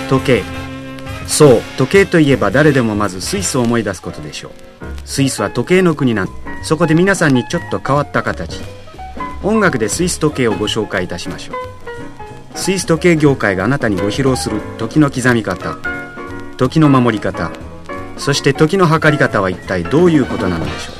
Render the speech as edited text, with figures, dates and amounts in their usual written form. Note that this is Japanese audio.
時計。そう、時計といえば誰でもまずスイスを思い出すことでしょう。スイスは時計の国なん。そこで皆さんにちょっと変わった形、音楽でスイス時計をご紹介いたしましょう。スイス時計業界があなたにご披露する時の刻み方、時の守り方、そして時の計り方は一体どういうことなのでしょう。